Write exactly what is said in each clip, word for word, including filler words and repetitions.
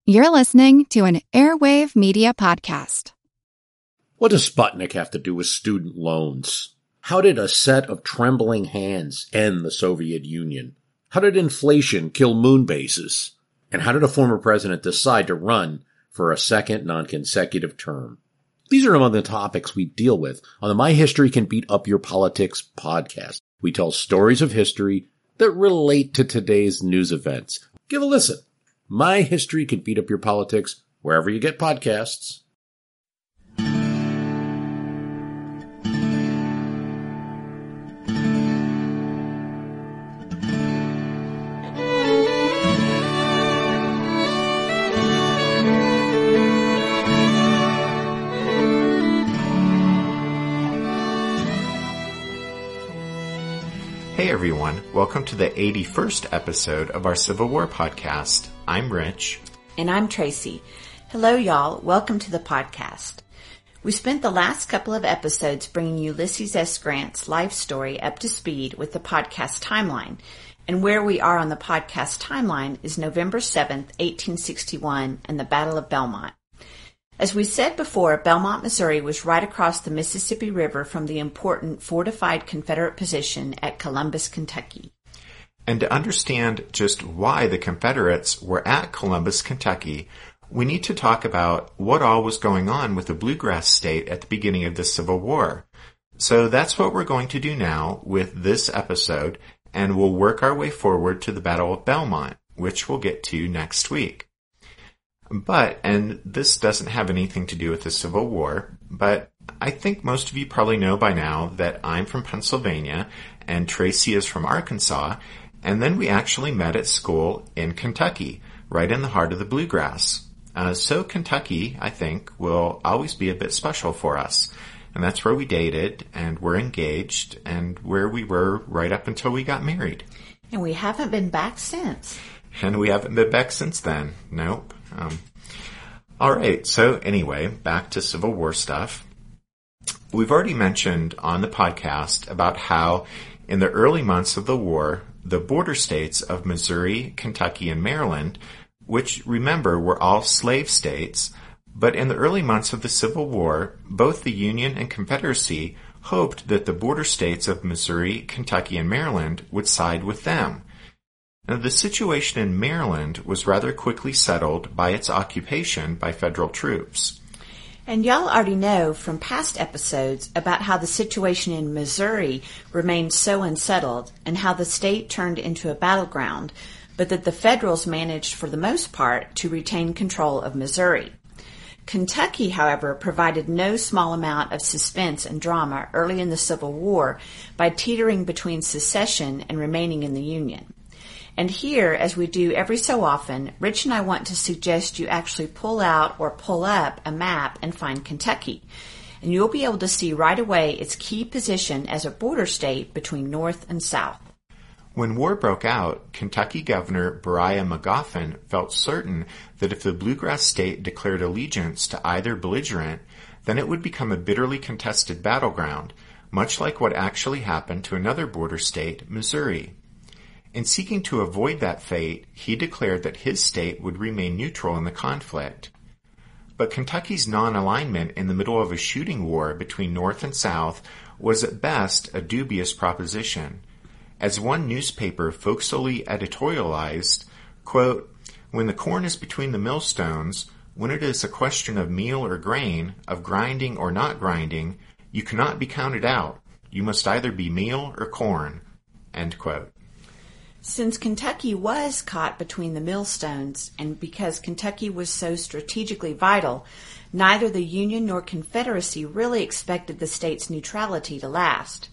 You're listening to an Airwave Media Podcast. What does Sputnik have to do with student loans? How did a set of trembling hands end the Soviet Union? How did inflation kill moon bases? And how did a former president decide to run for a second non-consecutive term? These are among the topics we deal with on the My History Can Beat Up Your Politics podcast. We tell stories of history that relate to today's news events. Give a listen. My History Can Beat Up Your Politics, wherever you get podcasts. Hey everyone, welcome to the eighty-first episode of our Civil War podcast. I'm Rich. And I'm Tracy. Hello y'all, welcome to the podcast. We spent the last couple of episodes bringing Ulysses S. Grant's life story up to speed with the podcast timeline. And where we are on the podcast timeline is November seventh, eighteen sixty-one and the Battle of Belmont. As we said before, Belmont, Missouri was right across the Mississippi River from the important fortified Confederate position at Columbus, Kentucky. And to understand just why the Confederates were at Columbus, Kentucky, we need to talk about what all was going on with the Bluegrass State at the beginning of the Civil War. So that's what we're going to do now with this episode, and we'll work our way forward to the Battle of Belmont, which we'll get to next week. But, and this doesn't have anything to do with the Civil War, but I think most of you probably know by now that I'm from Pennsylvania and Tracy is from Arkansas, and then we actually met at school in Kentucky, right in the heart of the Bluegrass. Uh, so Kentucky, I think, will always be a bit special for us. And that's where we dated, and we're engaged, and where we were right up until we got married. And we haven't been back since. And we haven't been back since then. Nope. Um, all right. So anyway, back to Civil War stuff. We've already mentioned on the podcast about how in the early months of the war, the border states of Missouri, Kentucky, and Maryland, which remember were all slave states, but in the early months of the Civil War, both the Union and Confederacy hoped that the border states of Missouri, Kentucky, and Maryland would side with them. Now, the situation in Maryland was rather quickly settled by its occupation by federal troops. And y'all already know from past episodes about how the situation in Missouri remained so unsettled and how the state turned into a battleground, but that the Federals managed for the most part to retain control of Missouri. Kentucky, however, provided no small amount of suspense and drama early in the Civil War by teetering between secession and remaining in the Union. And here, as we do every so often, Rich and I want to suggest you actually pull out or pull up a map and find Kentucky. And you'll be able to see right away its key position as a border state between North and South. When war broke out, Kentucky Governor Beriah Magoffin felt certain that if the Bluegrass State declared allegiance to either belligerent, then it would become a bitterly contested battleground, much like what actually happened to another border state, Missouri. In seeking to avoid that fate, he declared that his state would remain neutral in the conflict. But Kentucky's non-alignment in the middle of a shooting war between North and South was at best a dubious proposition. As one newspaper folksily editorialized, quote, "When the corn is between the millstones, when it is a question of meal or grain, of grinding or not grinding, you cannot be counted out. You must either be meal or corn." End quote. Since Kentucky was caught between the millstones, and because Kentucky was so strategically vital, neither the Union nor Confederacy really expected the state's neutrality to last.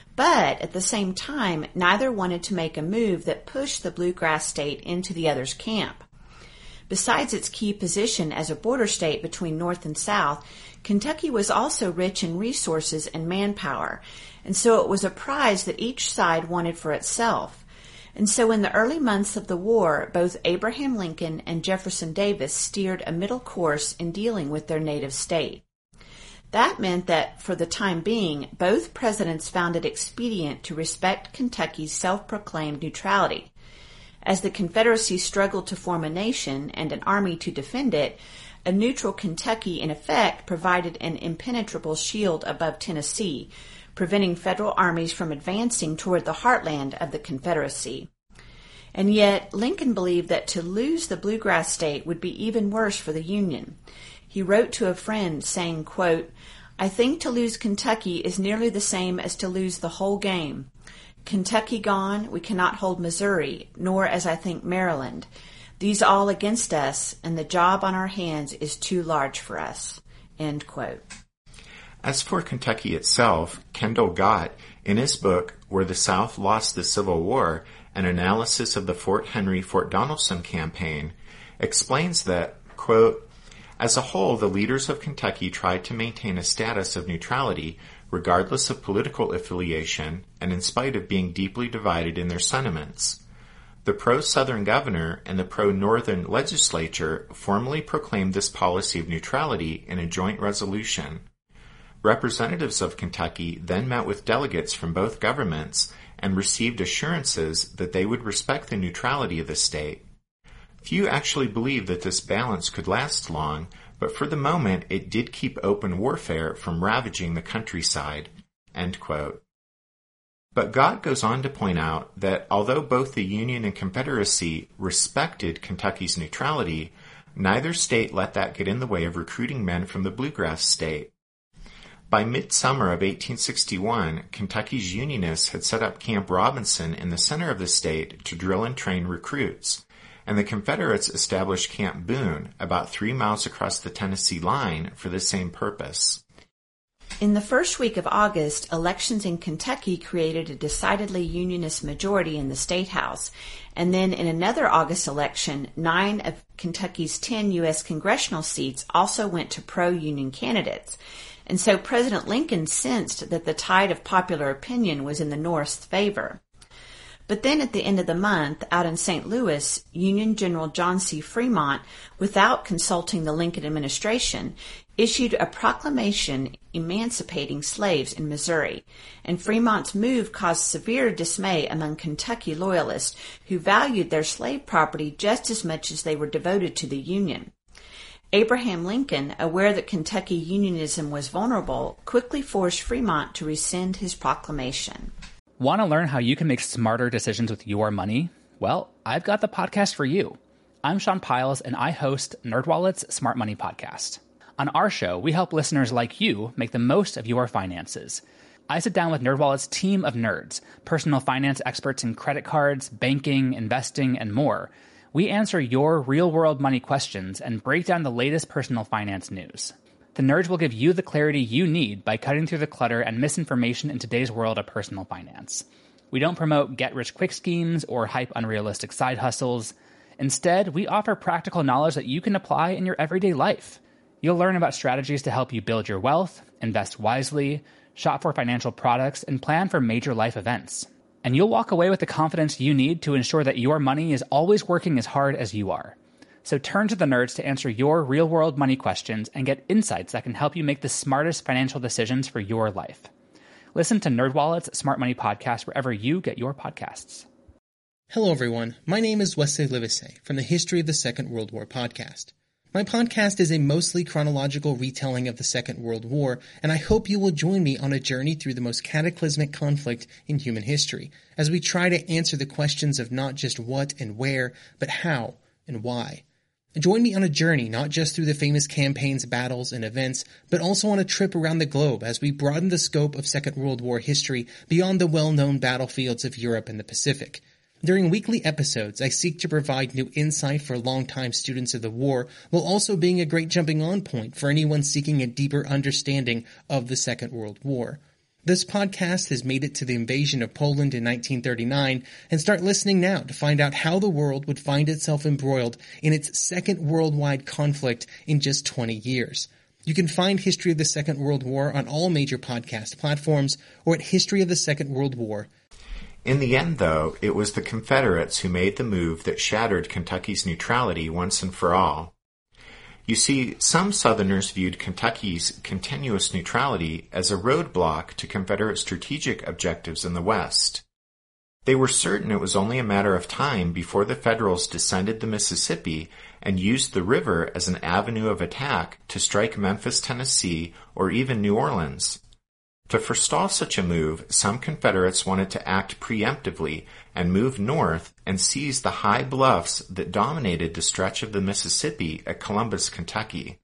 But at the same time, neither wanted to make a move that pushed the Bluegrass State into the other's camp. Besides its key position as a border state between North and South, Kentucky was also rich in resources and manpower, and so it was a prize that each side wanted for itself. And so in the early months of the war, both Abraham Lincoln and Jefferson Davis steered a middle course in dealing with their native state. That meant that, for the time being, both presidents found it expedient to respect Kentucky's self-proclaimed neutrality. As the Confederacy struggled to form a nation and an army to defend it, a neutral Kentucky, in effect, provided an impenetrable shield above Tennessee, preventing federal armies from advancing toward the heartland of the Confederacy. And yet, Lincoln believed that to lose the Bluegrass State would be even worse for the Union. He wrote to a friend saying, quote, "I think to lose Kentucky is nearly the same as to lose the whole game. Kentucky gone, we cannot hold Missouri, nor, as I think, Maryland. These all against us, and the job on our hands is too large for us." End quote. As for Kentucky itself, Kendall Gott, in his book Where the South Lost the Civil War, an analysis of the Fort Henry-Fort Donelson campaign, explains that, quote, "As a whole, the leaders of Kentucky tried to maintain a status of neutrality regardless of political affiliation and in spite of being deeply divided in their sentiments. The pro-Southern governor and the pro-Northern legislature formally proclaimed this policy of neutrality in a joint resolution. Representatives of Kentucky then met with delegates from both governments and received assurances that they would respect the neutrality of the state. Few actually believed that this balance could last long, but for the moment it did keep open warfare from ravaging the countryside." End quote. But Gott goes on to point out that although both the Union and Confederacy respected Kentucky's neutrality, neither state let that get in the way of recruiting men from the Bluegrass State. By midsummer of eighteen sixty-one, Kentucky's Unionists had set up Camp Robinson in the center of the state to drill and train recruits, and the Confederates established Camp Boone about three miles across the Tennessee line for the same purpose. In the first week of August, elections in Kentucky created a decidedly Unionist majority in the State House, and then in another August election, nine of Kentucky's ten U S congressional seats also went to pro-Union candidates. And so President Lincoln sensed that the tide of popular opinion was in the North's favor. But then at the end of the month, out in Saint Louis, Union General John C. Fremont, without consulting the Lincoln administration, issued a proclamation emancipating slaves in Missouri, and Fremont's move caused severe dismay among Kentucky loyalists who valued their slave property just as much as they were devoted to the Union. Abraham Lincoln, aware that Kentucky Unionism was vulnerable, quickly forced Fremont to rescind his proclamation. Want to learn how you can make smarter decisions with your money? Well, I've got the podcast for you. I'm Sean Piles, and I host NerdWallet's Smart Money Podcast. On our show, we help listeners like you make the most of your finances. I sit down with NerdWallet's team of nerds, personal finance experts in credit cards, banking, investing, and more. We answer your real-world money questions and break down the latest personal finance news. The nerds will give you the clarity you need by cutting through the clutter and misinformation in today's world of personal finance. We don't promote get-rich-quick schemes or hype unrealistic side hustles. Instead, we offer practical knowledge that you can apply in your everyday life. You'll learn about strategies to help you build your wealth, invest wisely, shop for financial products, and plan for major life events. And you'll walk away with the confidence you need to ensure that your money is always working as hard as you are. So turn to the nerds to answer your real-world money questions and get insights that can help you make the smartest financial decisions for your life. Listen to NerdWallet's Smart Money Podcast wherever you get your podcasts. Hello, everyone. My name is Wesley Livesey from the History of the Second World War podcast. My podcast is a mostly chronological retelling of the Second World War, and I hope you will join me on a journey through the most cataclysmic conflict in human history, as we try to answer the questions of not just what and where, but how and why. Join me on a journey not just through the famous campaigns, battles, and events, but also on a trip around the globe as we broaden the scope of Second World War history beyond the well-known battlefields of Europe and the Pacific. During weekly episodes, I seek to provide new insight for longtime students of the war, while also being a great jumping-on point for anyone seeking a deeper understanding of the Second World War. This podcast has made it to the invasion of Poland in nineteen thirty-nine, and start listening now to find out how the world would find itself embroiled in its second worldwide conflict in just twenty years. You can find History of the Second World War on all major podcast platforms or at history of the second world war. In the end, though, it was the Confederates who made the move that shattered Kentucky's neutrality once and for all. You see, some Southerners viewed Kentucky's continuous neutrality as a roadblock to Confederate strategic objectives in the West. They were certain it was only a matter of time before the Federals descended the Mississippi and used the river as an avenue of attack to strike Memphis, Tennessee, or even New Orleans. To forestall such a move, some Confederates wanted to act preemptively and move north and seize the high bluffs that dominated the stretch of the Mississippi at Columbus, Kentucky.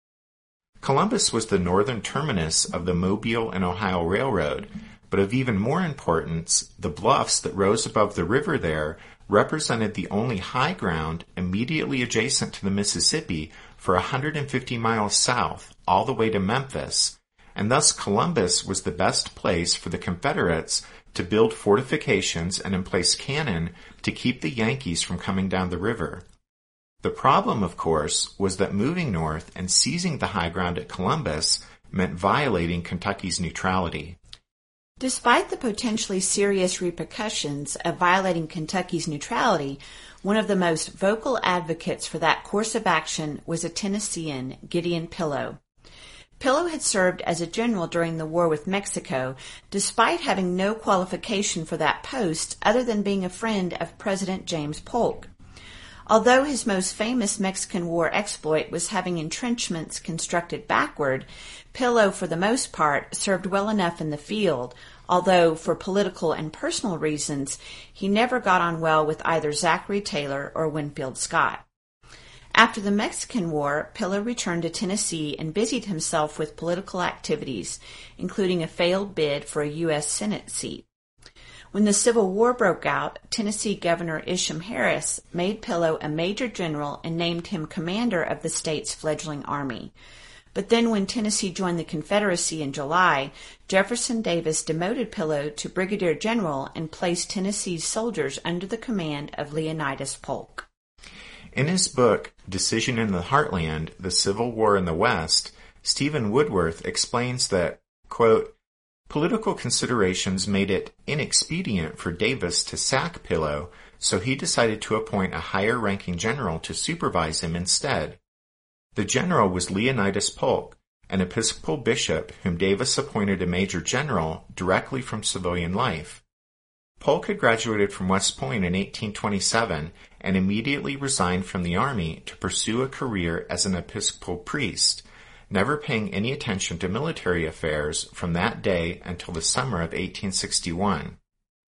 Columbus was the northern terminus of the Mobile and Ohio Railroad, but of even more importance, the bluffs that rose above the river there represented the only high ground immediately adjacent to the Mississippi for one hundred fifty miles south, all the way to Memphis, and thus Columbus was the best place for the Confederates to build fortifications and emplace cannon to keep the Yankees from coming down the river. The problem, of course, was that moving north and seizing the high ground at Columbus meant violating Kentucky's neutrality. Despite the potentially serious repercussions of violating Kentucky's neutrality, one of the most vocal advocates for that course of action was a Tennessean, Gideon Pillow. Pillow had served as a general during the war with Mexico, despite having no qualification for that post other than being a friend of President James Polk. Although his most famous Mexican War exploit was having entrenchments constructed backward, Pillow, for the most part, served well enough in the field, although for political and personal reasons, he never got on well with either Zachary Taylor or Winfield Scott. After the Mexican War, Pillow returned to Tennessee and busied himself with political activities, including a failed bid for a U S Senate seat. When the Civil War broke out, Tennessee Governor Isham Harris made Pillow a major general and named him commander of the state's fledgling army. But then when Tennessee joined the Confederacy in July, Jefferson Davis demoted Pillow to brigadier general and placed Tennessee's soldiers under the command of Leonidas Polk. In his book, Decision in the Heartland, The Civil War in the West, Stephen Woodworth explains that, quote, political considerations made it inexpedient for Davis to sack Pillow, so he decided to appoint a higher-ranking general to supervise him instead. The general was Leonidas Polk, an Episcopal bishop whom Davis appointed a major general directly from civilian life. Polk had graduated from West Point in eighteen twenty-seven and immediately resigned from the army to pursue a career as an Episcopal priest, never paying any attention to military affairs from that day until the summer of eighteen sixty-one.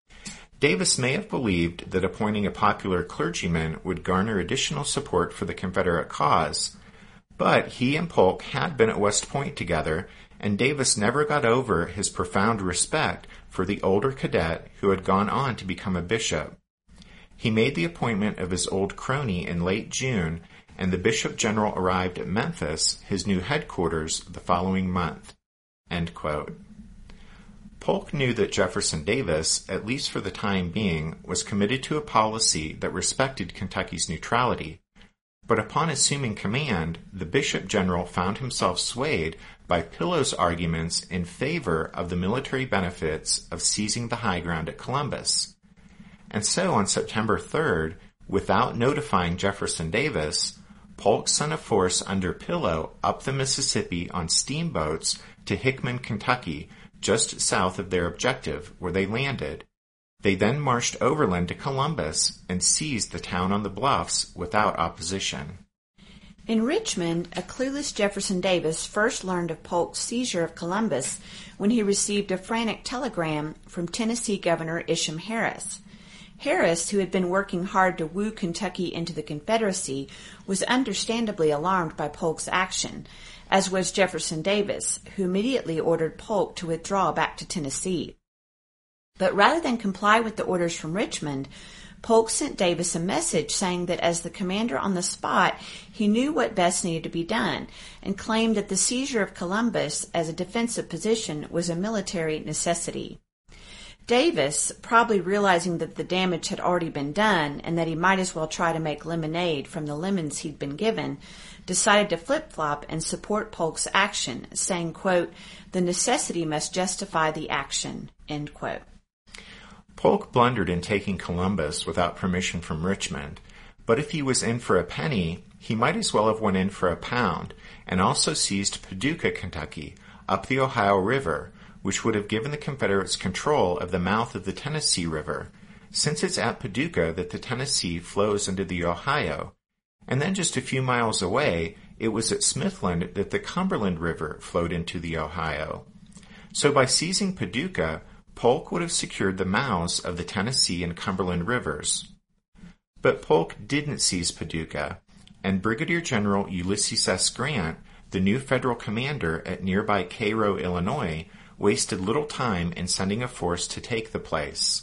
Davis may have believed that appointing a popular clergyman would garner additional support for the Confederate cause, but he and Polk had been at West Point together, and Davis never got over his profound respect for the older cadet who had gone on to become a bishop. He made the appointment of his old crony in late June, and the bishop general arrived at Memphis, his new headquarters, the following month. End quote. Polk knew that Jefferson Davis, at least for the time being, was committed to a policy that respected Kentucky's neutrality. But upon assuming command, the bishop general found himself swayed by Pillow's arguments in favor of the military benefits of seizing the high ground at Columbus. And so on September third, without notifying Jefferson Davis, Polk sent a force under Pillow up the Mississippi on steamboats to Hickman, Kentucky, just south of their objective, where they landed. They then marched overland to Columbus and seized the town on the bluffs without opposition. In Richmond, a clueless Jefferson Davis first learned of Polk's seizure of Columbus when he received a frantic telegram from Tennessee Governor Isham Harris. Harris, who had been working hard to woo Kentucky into the Confederacy, was understandably alarmed by Polk's action, as was Jefferson Davis, who immediately ordered Polk to withdraw back to Tennessee. But rather than comply with the orders from Richmond, Polk sent Davis a message saying that as the commander on the spot, he knew what best needed to be done, and claimed that the seizure of Columbus as a defensive position was a military necessity. Davis, probably realizing that the damage had already been done and that he might as well try to make lemonade from the lemons he'd been given, decided to flip-flop and support Polk's action, saying, quote, "The necessity must justify the action," end quote. Polk blundered in taking Columbus without permission from Richmond, but if he was in for a penny, he might as well have went in for a pound, and also seized Paducah, Kentucky, up the Ohio River, which would have given the Confederates control of the mouth of the Tennessee River, since it's at Paducah that the Tennessee flows into the Ohio, and then just a few miles away, it was at Smithland that the Cumberland River flowed into the Ohio. So by seizing Paducah, Polk would have secured the mouths of the Tennessee and Cumberland rivers. But Polk didn't seize Paducah, and Brigadier General Ulysses S. Grant, the new federal commander at nearby Cairo, Illinois, wasted little time in sending a force to take the place.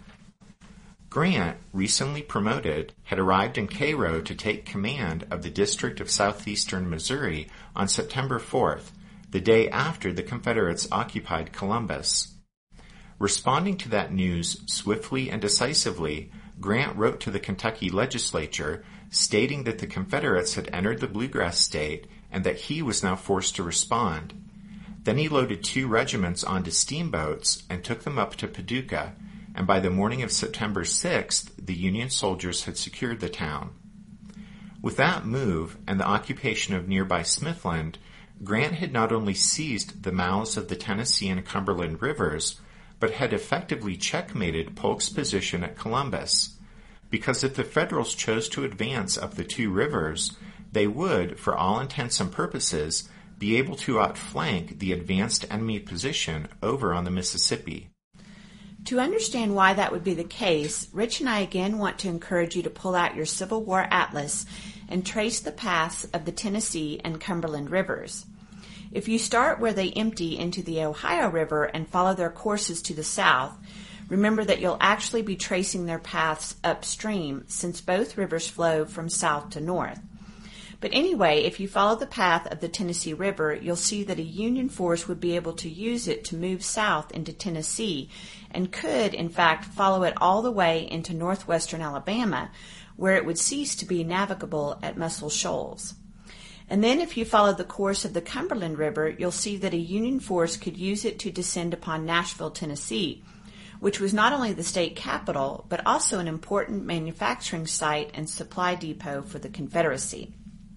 Grant, recently promoted, had arrived in Cairo to take command of the District of Southeastern Missouri on September fourth, the day after the Confederates occupied Columbus. Responding to that news swiftly and decisively, Grant wrote to the Kentucky legislature stating that the Confederates had entered the Bluegrass State and that he was now forced to respond. Then he loaded two regiments onto steamboats and took them up to Paducah, and by the morning of September sixth, the Union soldiers had secured the town. With that move and the occupation of nearby Smithland, Grant had not only seized the mouths of the Tennessee and Cumberland rivers, but had effectively checkmated Polk's position at Columbus, because if the Federals chose to advance up the two rivers, they would, for all intents and purposes, be able to outflank the advanced enemy position over on the Mississippi. To understand why that would be the case, Rich and I again want to encourage you to pull out your Civil War atlas and trace the paths of the Tennessee and Cumberland rivers. If you start where they empty into the Ohio River and follow their courses to the south, remember that you'll actually be tracing their paths upstream, since both rivers flow from south to north. But anyway, if you follow the path of the Tennessee River, you'll see that a Union force would be able to use it to move south into Tennessee, and could, in fact, follow it all the way into northwestern Alabama, where it would cease to be navigable at Muscle Shoals. And then if you follow the course of the Cumberland River, you'll see that a Union force could use it to descend upon Nashville, Tennessee, which was not only the state capital, but also an important manufacturing site and supply depot for the Confederacy.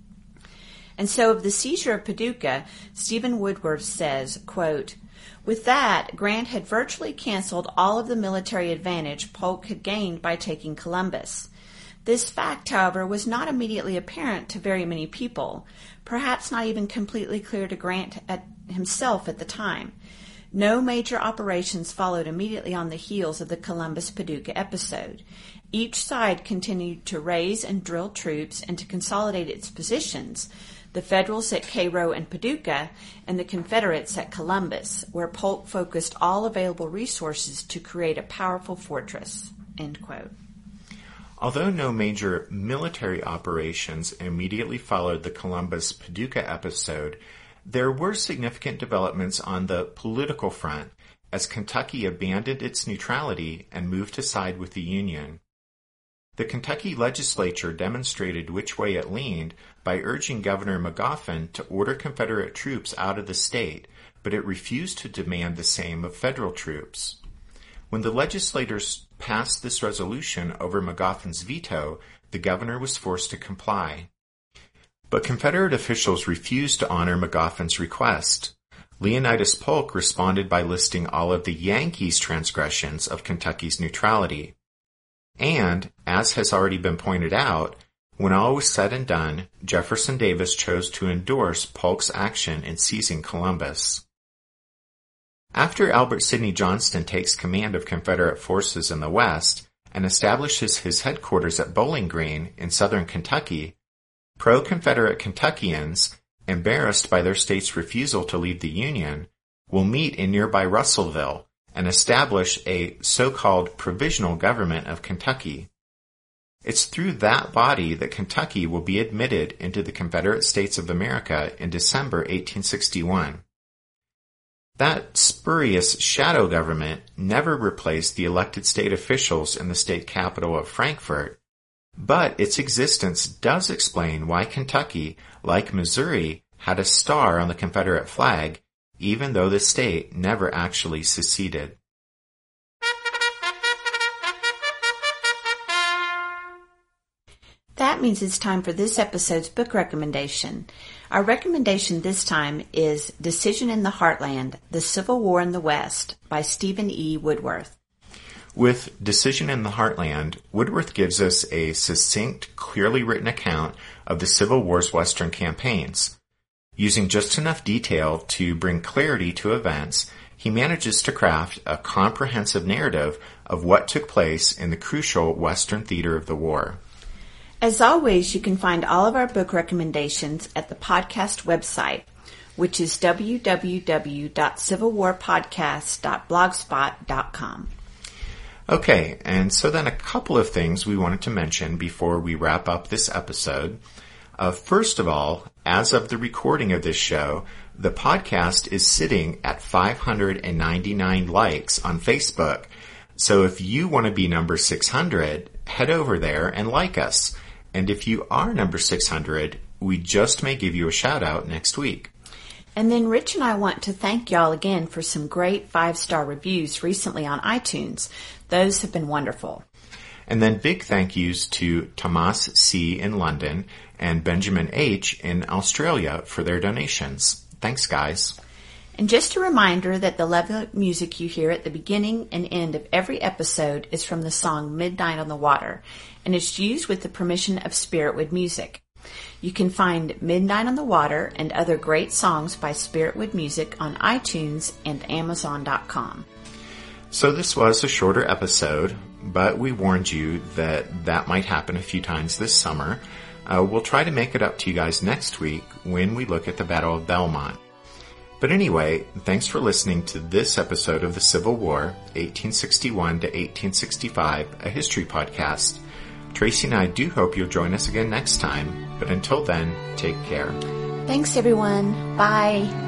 And so of the seizure of Paducah, Stephen Woodworth says, quote, "With that, Grant had virtually canceled all of the military advantage Polk had gained by taking Columbus. This fact, however, was not immediately apparent to very many people, perhaps not even completely clear to Grant at himself at the time. No major operations followed immediately on the heels of the Columbus-Paducah episode. Each side continued to raise and drill troops and to consolidate its positions, the Federals at Cairo and Paducah, and the Confederates at Columbus, where Polk focused all available resources to create a powerful fortress." End quote. Although no major military operations immediately followed the Columbus-Paducah episode, there were significant developments on the political front as Kentucky abandoned its neutrality and moved to side with the Union. The Kentucky legislature demonstrated which way it leaned by urging Governor Magoffin to order Confederate troops out of the state, but it refused to demand the same of federal troops. When the legislators passed this resolution over Magoffin's veto, the governor was forced to comply. But Confederate officials refused to honor Magoffin's request. Leonidas Polk responded by listing all of the Yankees' transgressions of Kentucky's neutrality. And, as has already been pointed out, when all was said and done, Jefferson Davis chose to endorse Polk's action in seizing Columbus. After Albert Sidney Johnston takes command of Confederate forces in the West and establishes his headquarters at Bowling Green in southern Kentucky, pro-Confederate Kentuckians, embarrassed by their state's refusal to leave the Union, will meet in nearby Russellville and establish a so-called Provisional Government of Kentucky. It's through that body that Kentucky will be admitted into the Confederate States of America in December eighteen sixty-one. That spurious shadow government never replaced the elected state officials in the state capital of Frankfort, but its existence does explain why Kentucky, like Missouri, had a star on the Confederate flag, even though the state never actually seceded. That means it's time for this episode's book recommendation. Our recommendation this time is Decision in the Heartland, The Civil War in the West by Stephen E. Woodworth. With Decision in the Heartland, Woodworth gives us a succinct, clearly written account of the Civil War's Western campaigns. Using just enough detail to bring clarity to events, he manages to craft a comprehensive narrative of what took place in the crucial Western theater of the war. As always, you can find all of our book recommendations at the podcast website, which is w w w dot civil war podcast dot blogspot dot com. Okay, and so then a couple of things we wanted to mention before we wrap up this episode. Uh, first of all, as of the recording of this show, the podcast is sitting at five hundred ninety-nine likes on Facebook. So if you want to be number six hundred, head over there and like us. And if you are number six hundred, we just may give you a shout out next week. And then Rich and I want to thank y'all again for some great five-star reviews recently on iTunes. Those have been wonderful. And then big thank yous to Tomas C. in London and Benjamin H. in Australia for their donations. Thanks, guys. And just a reminder that the level of music you hear at the beginning and end of every episode is from the song Midnight on the Water, and it's used with the permission of Spiritwood Music. You can find Midnight on the Water and other great songs by Spiritwood Music on iTunes and amazon dot com. So this was a shorter episode, but we warned you that that might happen a few times this summer. Uh, we'll try to make it up to you guys next week when we look at the Battle of Belmont. But anyway, thanks for listening to this episode of the Civil War, eighteen sixty-one to eighteen sixty-five, a history podcast. Tracy and I do hope you'll join us again next time, but until then, take care. Thanks, everyone. Bye.